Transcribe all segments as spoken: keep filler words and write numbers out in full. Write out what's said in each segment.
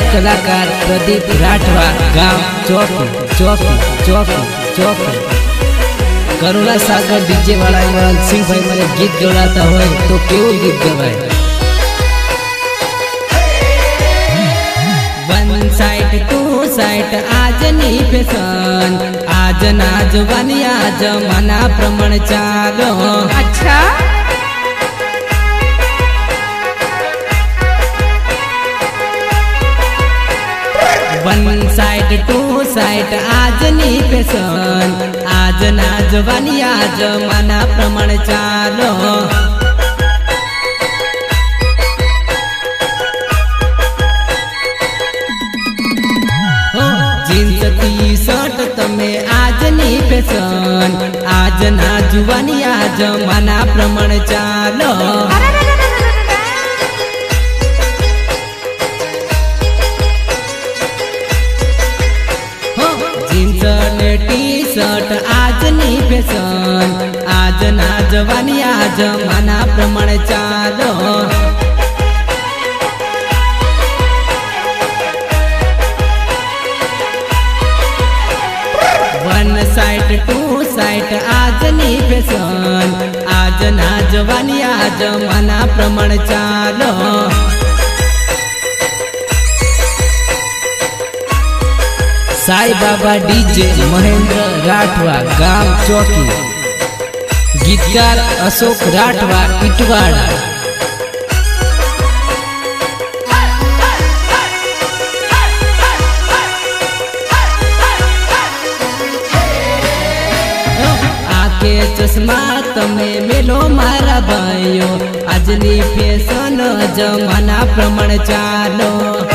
कलाकार प्रदीप राठवा, गांव चौकी चौकी चौकी चौकी। करुणा सागर डीजे वाला सिंह भाई मेरे गीत जोड़ाता हो तो केवल गीत गवाए। वन साइड टू साइड आज नी फैशन, आज ना जवानी आज मना प्रमाण चालो। अच्छा वन साइड टू साइड आज नी फैशन, आज ना जवानी आज मना प्रमाण चालो। जीन्स टी शर्ट तमे आज नी फैशन, आज ना जुवानी आज मना प्रमाण चालो। जीन्स ने टी शर्ट आज नी फैशन, आज ना जवानी आज मना प्रमाण चालो। वन साइड टू साइड आज नी फैशन, आज ना जवानी आज मना प्रमाण चालो। साई बाबा डीजे महेंद्र राठवा, गांव चौकी। गीतकार अशोक राठवा, इटवाड़ा। आके चश्मा तमे मेलो मारा भाइयो, आजनी फैशन जमाना प्रमाण चालो।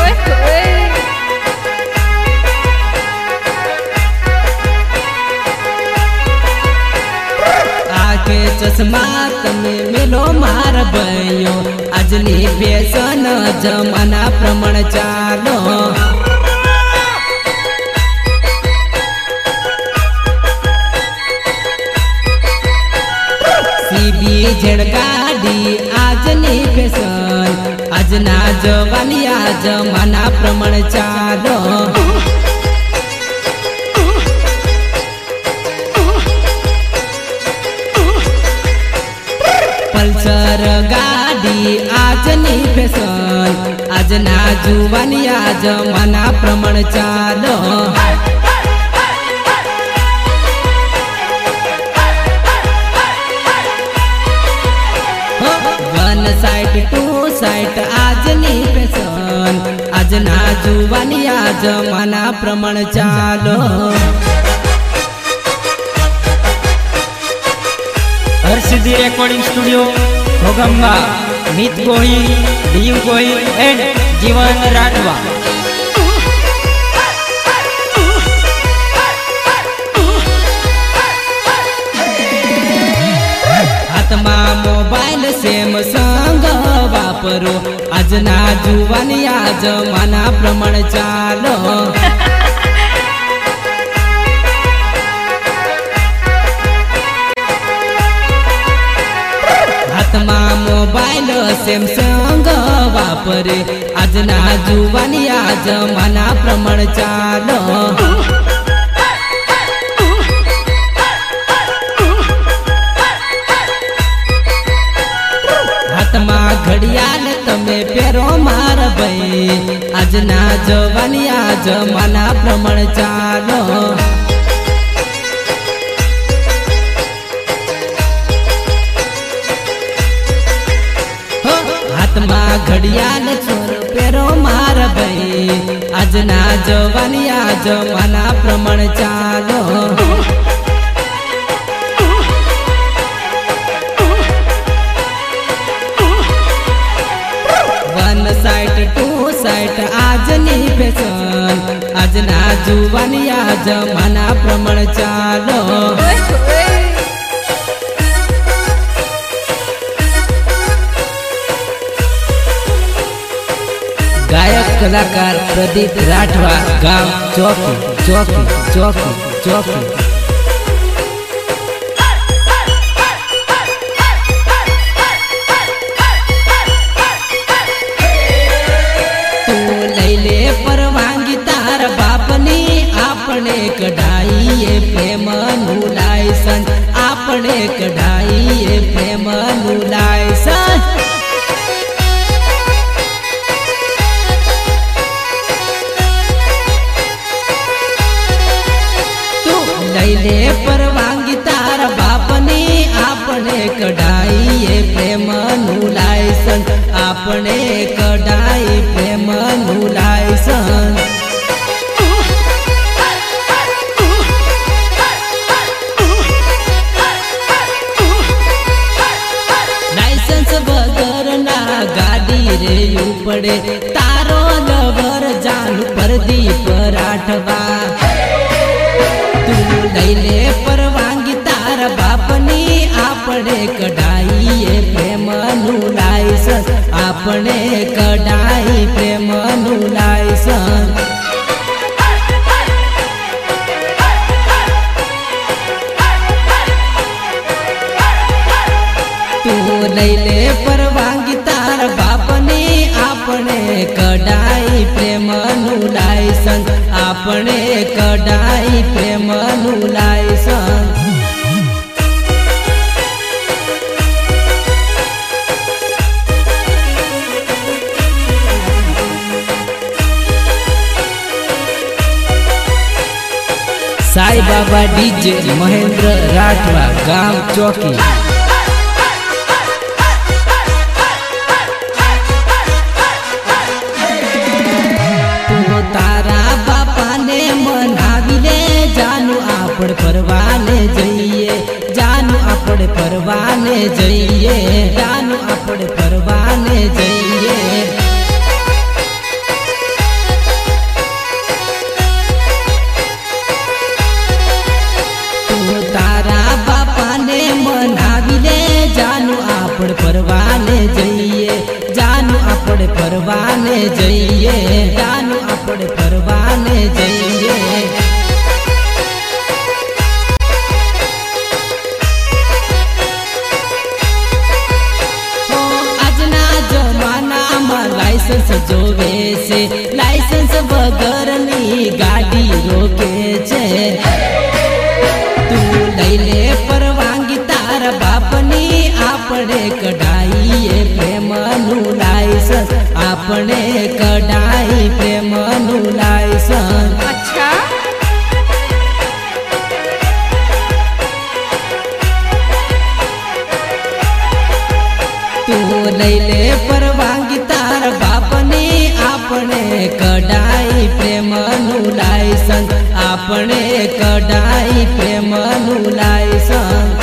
आके चश्मा तमे मेलो मार भयो, आजनी फैशन जमाना प्रमाण चालो। सीबी जेड गाड़ी आज नी फैशन, आज ना जवानी आज मना प्रमाण चालो। पल्सर गाड़ी आज नी फैशन, आज ना जुवानी आज मना प्रमाण चालो। वन साइड टू साइड आज नी फैशन, आज ना जुवानी आज मना प्रमाण चालो। Harsiddhi recording studio Bhoganga, Meet Gohil, Diu Gohil and Jeevan Rathwa. हाथमा मोबाइल सैमसंग वापरो, आज ना जुवानी आज मना प्रमाण चालो। हाथमा मोबाइल सैमसंग वापरे, आज ना जुवानी आज मना प्रमाण चालो। हाथमा घड़ियाल तमे पेरो मार भाई, आज ना जवानी आज मना प्रमाण चालो। हाथमा घड़ियाल छोर पेरो मार भाई, आज ना जवानी आज मना प्रमाण चालो। वन साइड टू साइड आज नी फैशन, आज ना जुवानी आज मना प्रमाण चालो। गायक कलाकार प्रदीप राठवा, गांव चौकी चौकी चौकी चौकी। तू लैले એ પ્રેમનું લાયસન્સ લઈ લે પરવાનગી તારા બાપની આપણે કઢાઈએ પ્રેમનું લાયસન્સ આપણે કઢાઈ પ્રેમનું લાયસન્સ લાયસન્સ વગર ના ગાડી રેયું પડે તારો લવર જાન પરદી પર આઠવા લઈ લે પરવાનગી તારા બાપની આપણે કઢાઈએ પ્રેમનું લાયસન્સ આપણે કઢાઈ પ્રેમનું લાયસન્સ તું લઈ લે પરવાનગી તારા બાપની આપણે કઢાઈ પ્રેમનું લાયસન્સ આપણે કઢાઈ પ્રેમનું લાયસન્સ સાઈ બાબા ડીજે મહેન્દ્ર રાઠવા ગામ ચોકી તારા બાપાને મનાવી લે જાનું આપણે ફરવાને જઈએ જાનું આપણે ફરવાને જઈએ જાનું આપણે ફરવાને જઈએ તું તારા બાપાને મનાવી લે જાનું આપણે ફરવાને જઈએ જાનું આપણે ફરવાને જઈએ જાનું આપણે ફરવાને જઈએ આજના જમાનામાં લાયસન્સ જોવે છે લાયસન્સ વગરની ગાડી રોકે છે તું લઈ લે પરવાનગી તારા બાપની આપણે કઢાઈએ પ્રેમનું લાયસન્સ આપણે કઢાઈ પ્રેમનું લાયસન્સ અચ્છા તું લઈ લે પરવાનગી તારા બાપની આપણે કઢાઈ પ્રેમનું લાયસન્સ આપણે કઢાઈ પ્રેમનું લાયસન્સ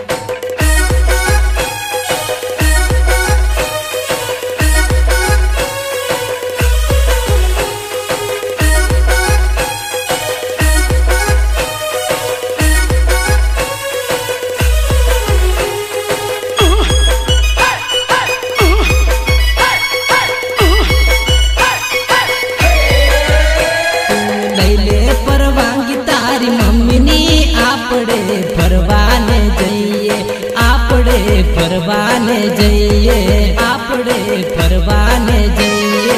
ફરવાને જઈએ આપણે ફરવાને જઈએ આપણે ફરવાને જઈએ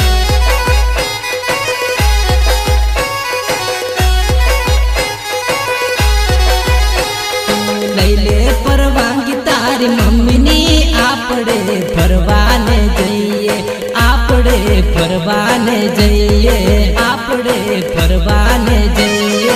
લઈ લે પરવાનગી તારી મમ્મીની આપણે ફરવાને જઈએ આપણે ફરવાને જઈએ આપણે ફરવાને જઈએ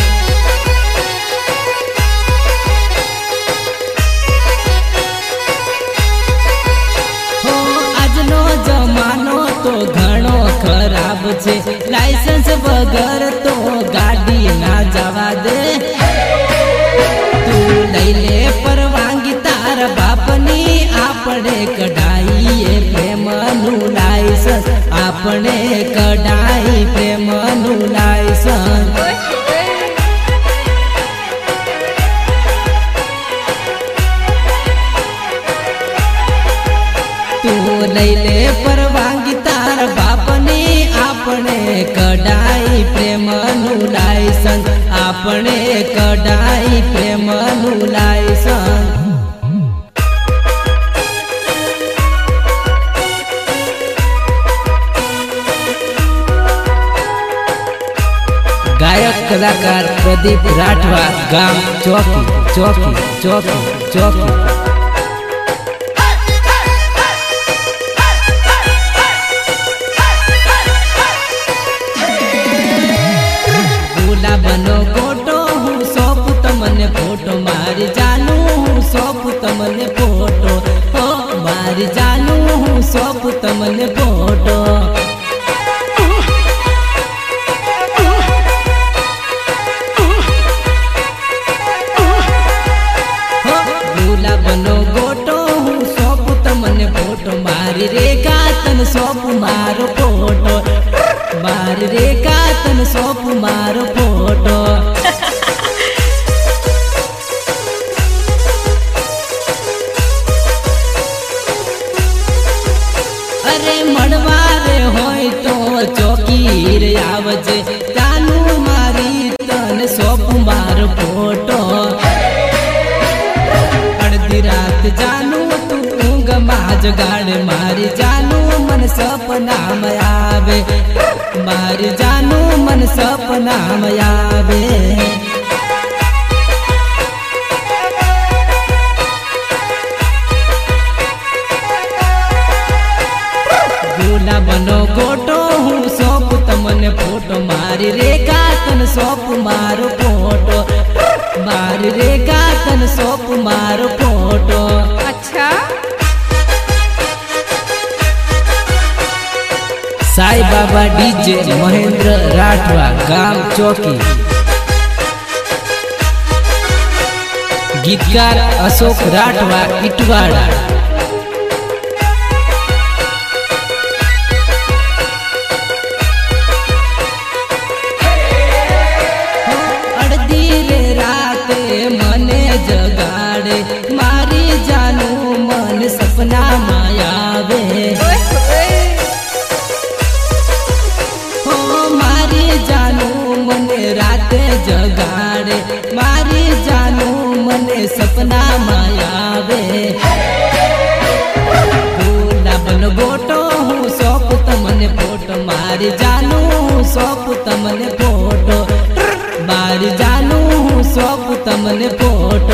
તો ઘણો ખરાબ છે લાયસન્સ વગર તો ગાડી ના જવા દે તું લઈ લે પરવાનગી તારા બાપની આપણે કઢાઈએ પ્રેમનું લાયસન્સ આપણે કઢાઈ પ્રેમનું લાયસન્સ તું લઈ લે પરવાનગી તારા બાપની આપણે કઢાઈ પ્રેમનું લાયસન્સ આપણે કઢાઈ પ્રેમનું લાયસન્સ ગાયક कलाकार प्रदीप राठवा गांव चौकी चौकी चौकी चौकी। भूला बनो गोटो हूँ सौंप तमने फोटो मारी जानू हूँ सौंप तमने फोटो हो मारी जानू हूँ सौंप तमने फोटो। भूला बनो गोटो हूँ सौंप तमने फोटो मारी रेखा तन सौंप मारो फोटो मारी रेखा तन सौंप मारो फोटो। अरे मड़वारे होय तो चौकीर आवजे जानू मारी तन सौंप मारो फोटो। अर्धी रात जानू तू ऊँग माज गाड़ मारी जानू मन सपना में आवे मारी जानू मन सपना में आवे। भूला बनो गोटो हूँ सौंप तमने फोटो मारी रेखा तन सौंप मारो फोटो मारी रेखा तन सौंप मारो फोटो। अच्छा साई बाबा डीजे महेंद्र राठवा गांव चौकी। गीतकार अशोक राठवा इटवाड़ा। जगाड़े मारी जानू मन सपना मायावे हो मारी जानू मन रात जगाड़े मारी जानू मन सपना मायावे। भूला बन गोटो हूँ सौंप तमने फोटो मारी जानू सौंप तमने फोटो मारी जानू सौंप तमने फोटो।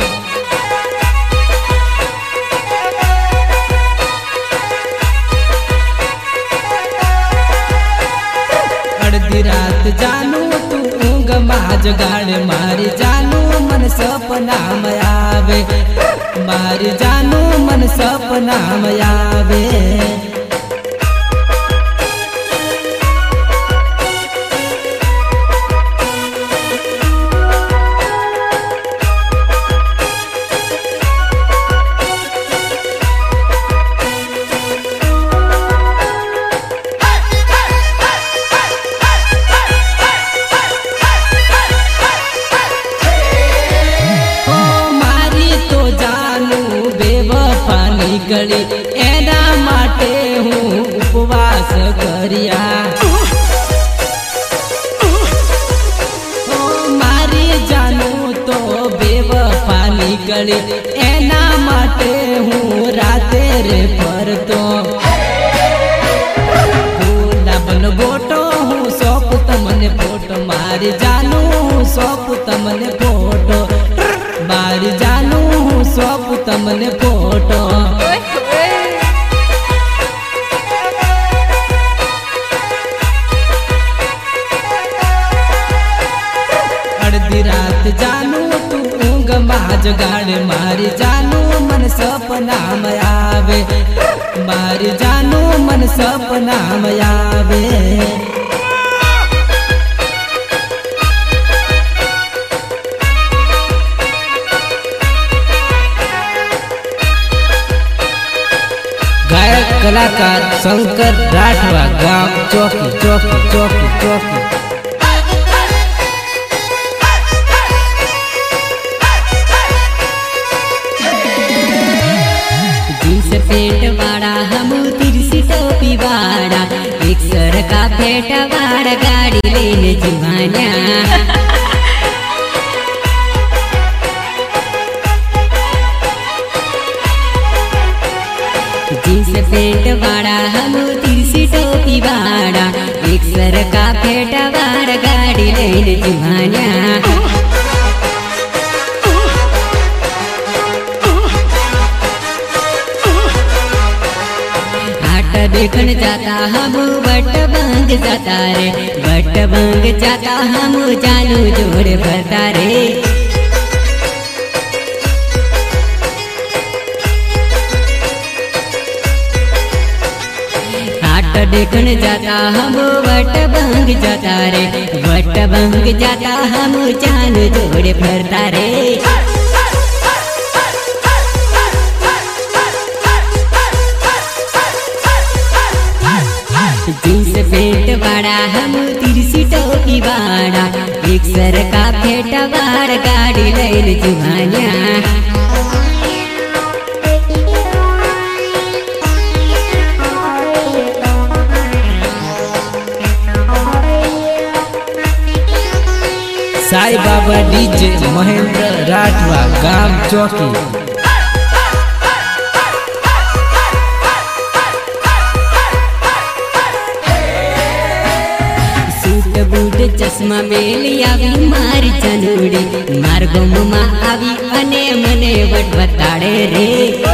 अर्धी रात जानू तू ऊँग माज गाड़ मारी जानू मन सपना में आवे मारी जानू मन सपना में आवे। गड़ी एना माटे हूँ उपवास करिया ओ मारी जानू तो बेवफा निकली एना माटे हूँ राते रे पर तो। भूला बन गोटो हूँ सौंप तमने फोटो मारी जानू सौंप तमने फोटो मारी जानू सौंप तमने फोटो। अर्धी रात जानू तू ऊँग माज गाड़ मारी जानू मन सपना में आवे मारी जानू मन सपना में आवे। गायक कलाकार शंकर राठवा गांव चौकी चौकी चौकी चौकी। जींस पेट वाड़ा हम तिरसी टोपी वाड़ा एक सर का पेट वाड़ा गाड़ी लेने जुआना। जींस पेंट वाड़ा हम तिरसी टोपी वाड़ा एक सर का फेट वाड़ गाड़ी लेने जुमानिया आट देखन जाता हम बट बंग जाता रे बट बंग जाता हम जानू जोड़ भरता रे देखन जाता हम वट बंग जाता रे वट बंग जाता हम जान जोड़े भरता रे जींस पेंट वाड़ा हम तिरसी टोपी वाड़ा एक सर का फेट वाड़ गाड़ी लेने जुमानिया साई बाबा डीजे महेंद्र राठवा गांव चौकी। सूट बूट चश्मा मेली आवी मारी चनूड़ी मार गोमा आवी अने मने वट बताड़े रे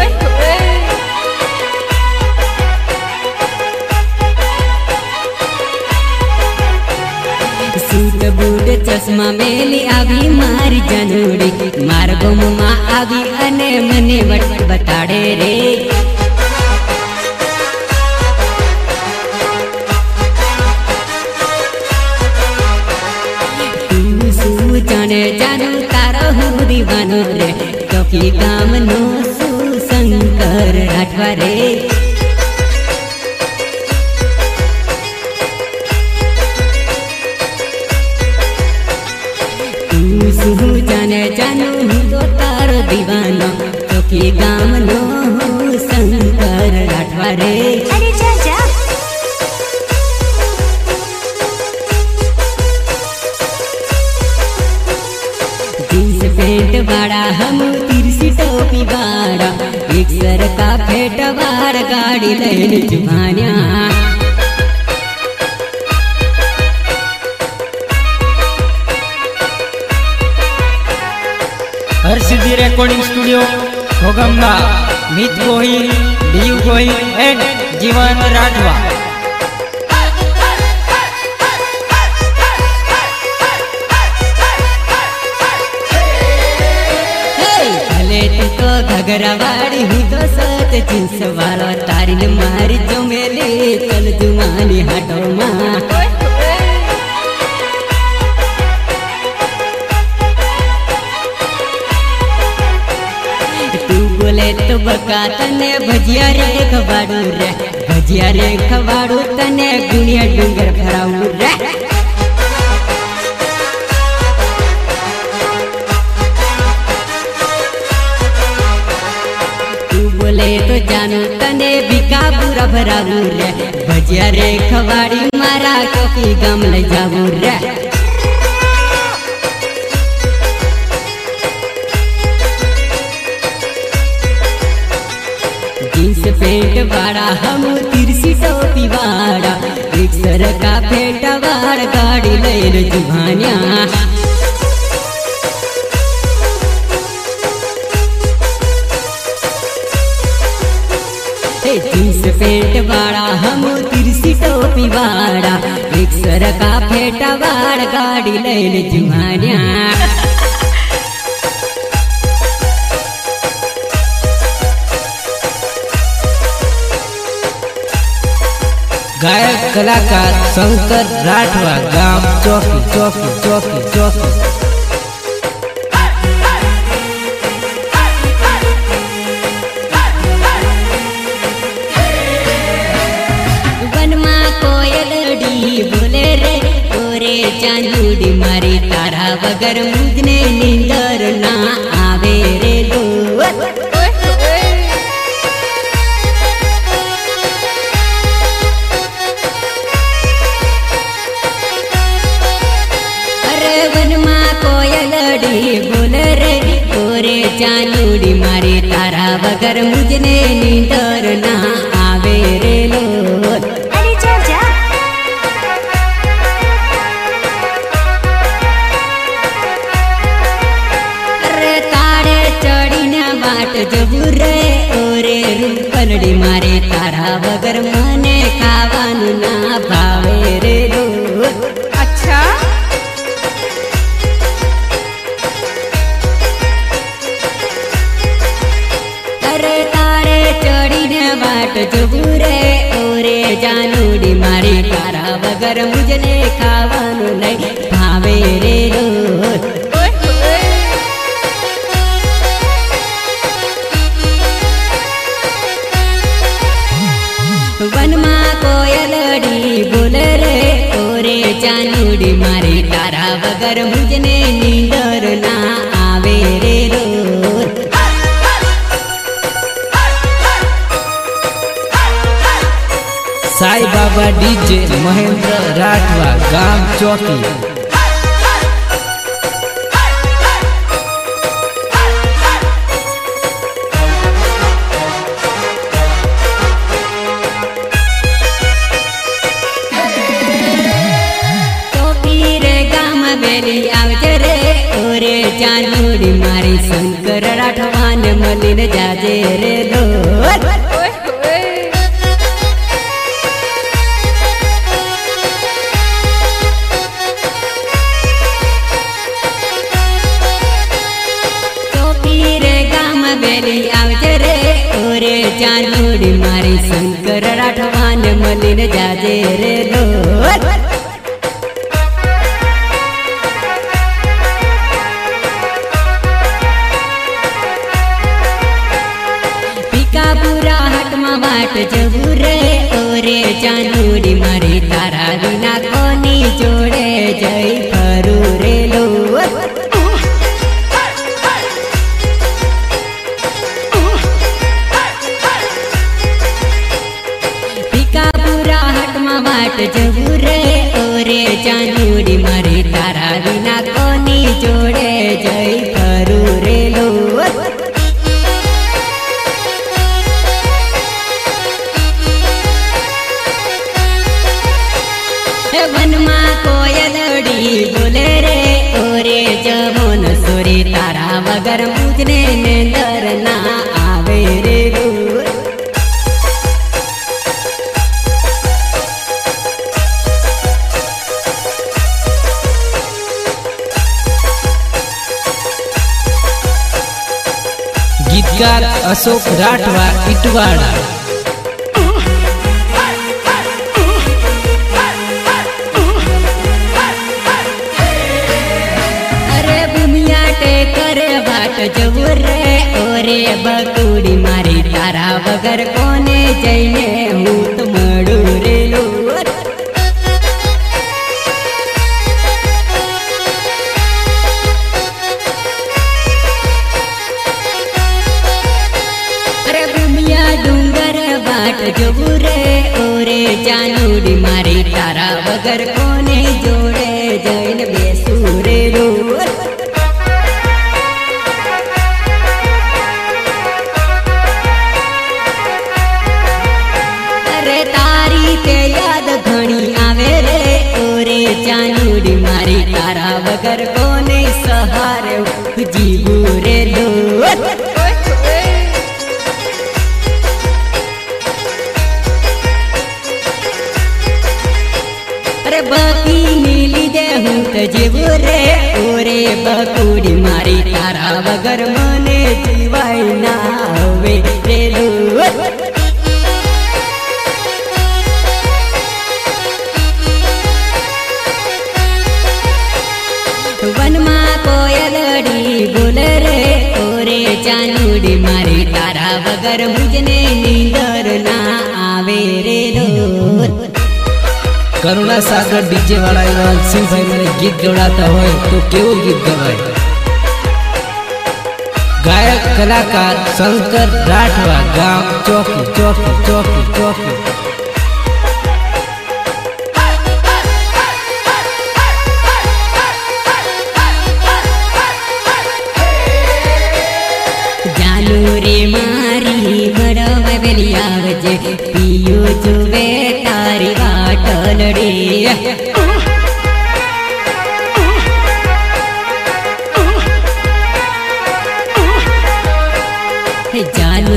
सूट बूट चश्मा मेली आवी मारी जनूड़ी मार गोमा आवी अने मने वट बताड़े रे तू सू जाने जानू तारो हूँ दीवानो रे चौकी गाम नो सू शंकर राठवा रे जाने जानू तो तार दीवाना चौकी गाम नो शंकर राठवा रे अरे जा जा जींस पेंट वाड़ा हम तिरसी टोपी वाड़ा एक सर का फेट वाड़ गाड़ी लेने जुमानिया Har Siddhi recording studio Ghoghamba Meet Gohil Diu Gohil and Jeevan Rathwa भले तू तो घगरा वाड़ी हूँ तो सत जींस वाला तारिन मारी जो मेले चल जुमानी हटो माँ तो बका तने भजिया रे खवाड़ू रे भजिया रे खवाड़ू तने गुनिया डूंगर भराऊ रे तू बोले तो जानू तने बिका पूरा भराऊ रे भजिया रे खवाड़ी मारा कोकी गम ले जाऊ रे जींस पेंट वाड़ा हम तिरसी टोपी वाड़ा एक सर का फेट वाड़ गाड़ी लेने जुमानिया जींस पेंट वाड़ा हम तिरसी टोपी वाड़ा एक सर का फेट वाड़ गाड़ी लेने जुमानिया गायक कलाकार शंकर राठवा गांव चौकी चौकी चौकी चौकी। वनमा कोयलड़ी बोले रे तोरे चांदूड़ी मारी तारा वगर मुझने नींदर ना आवे रे लो बोले रे तोरे चांदूड़ी मारी तारा वगर मुझे मुझने नींदर ना आवे रे लोल। अरे जा जा अरे तारे चढ़ीने बाट जबू रे ओरे रूपलड़ी मारे तारा वगर मने खावानु ना भावे रे लोल। अच्छा अरे तारे चढ़ीने बाट जबू रे ओरे जानूडी मारी तारा वगर मुझने खावानु नहीं भावे रे लोल। ओए ओए वनमा कोयलड़ी बोले रे ओरे जानूडी मारी तारा वगर मुझने नींदर ना आवे रे रोल। साई बाबा डीजे महेंद्र राठवा गांव चौकी। चौकी रे गाम बेली आवजे रे ओरे जानूडी मारी शंकर राठवा ने मलिन जाजे रे लोल। ओए ओए चौकी रे गाम बेली आवजे रे ओरे जानूडी मारी शंकर राठवा ने मलिन जाजे रे लोल। पिकापुरा हटमा बाट जबू रे ओरे जानूडी मारी तारा बिना कोनी जोड़े जय फरू रे लोल। पिकापुरा हटमा बाट जबू रे ओरे जानूडी मारी तारा बिना कोनी जोड़े जय फरू रे लोल। वनमा कोयलड़ी बोले रे ओरे जमोन सोरे तारा वगर मुझने नेंदर ना आवे रे रोल। गीतकार अशोक राठवा इटवाड़ा। अरे बुमिया टेकर बाट जबू रे ओरे बकुड़ी मारी तारा वगर कोने जइने हूँ तो मड़ू रे लोल। अरे बुमिया डूंगर बाट जबू रे ओरे जानूडी मारी तारा वगर कोने जोड़े जैन बेसुरे रोल। अरे तारी ते याद घणी आवे रे ओरे जानूडी मारी तारा वगर कोने सहारे जीवू रे लोल। ओए ओए अरे बाकी नीली दे हूँ तो जीवू रे ओरे बकुड़ी मारी तारा वगर मने जीवाई ना होवे रे लोल। वनमा कोयलड़ी बोले रे ओरे जानूडी मारी तारा वगर मुझने नींदर ना आवे रे लोल। करुणा सागर डीजे वाला इवान सिंह भाई मैंने गीत गवड़ाता हो तो केवो गीत गवाए। गायक कलाकार शंकर राठवा गांव चौकी चौकी चौकी चौकी। जानू रे मारी मर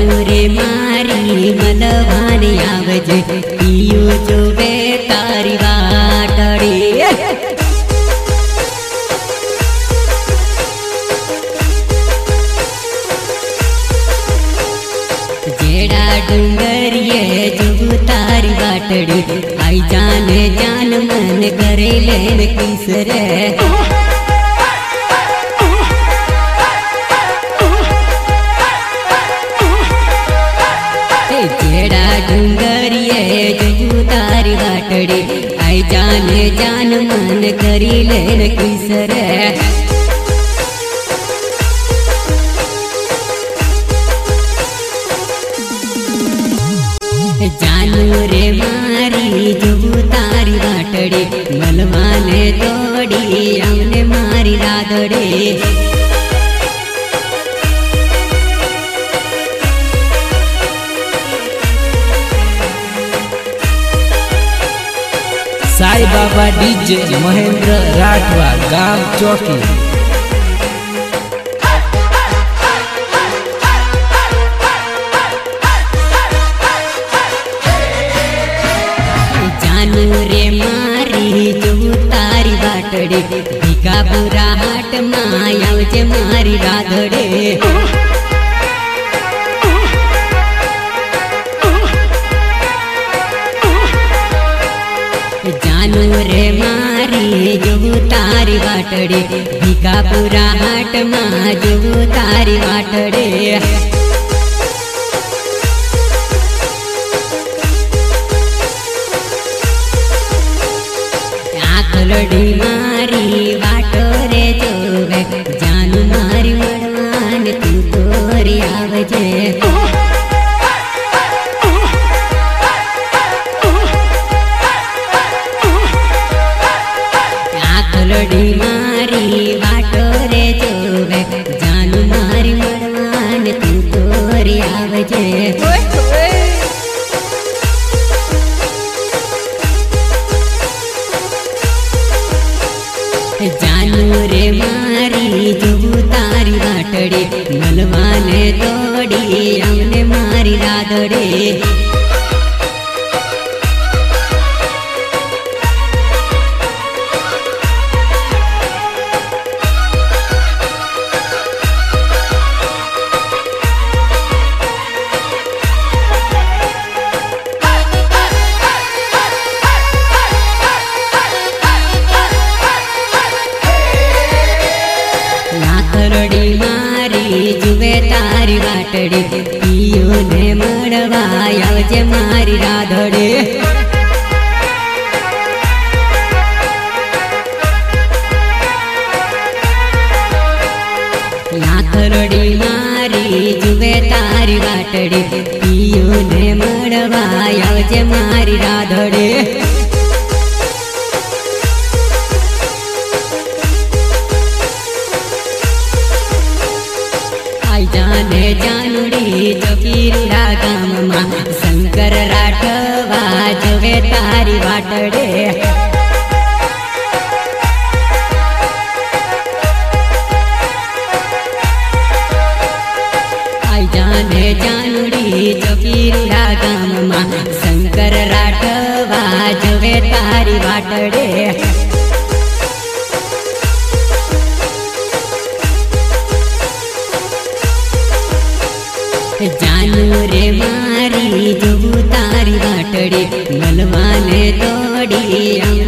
जानू रे मारी मलवानी आवजे पियो जोवे तारी वाटड़ी जेड़ा डूंगरिए जो तारी वाटड़ी आई जाने जान मन करे लेन किसरे जेड़ा डूंगरिए जो तारी वाटड़ी आई जाने जान मन करी लेन किसरे जानू रे मारी जो तारी वाटड़ी मलवाने तोड़ी हमने मारी राधड़ी साई बाबा डीजे महेंद्र राठवा गांव चौकी। जानू रे मारी जो तारी वाटड़ी भिका बुरा हाट माया जे मारी राधड़े जानू रे मारी जो तारी वाटड़ी भिका बुरा हाट मा जो तारी वाटड़े आखलड़ी मारी वाटो रे जोवे जानू मारी मड़वान तू तोरी आवजे आखलड़ी मारी वाटो रे जोवे जानू मारी मड़वान तू तोरी आवजे ओए ओए जानू रे मारी जो तारी वाटड़ी मलवाने तोड़ी हमने मारी राधड़ी लाखड़ी मारी जुवे तारी वाटड़ी पियो ने मड़वाया जे मारी राधड़े लाखड़ी मारी जुवे तारी वाटड़ी पियो ने मड़वाया जे मारी राधड़े जाने जानूड़ी जोकीरा गाम मा शंकर राठवा जोवे तारी वाटड़े आई जाने जानूड़ी जोकीरा गाम मा शंकर राठवा जोवे तारी वाटड़े जानू रे मारी जो तारी वाटड़ी मलवाने तोड़ी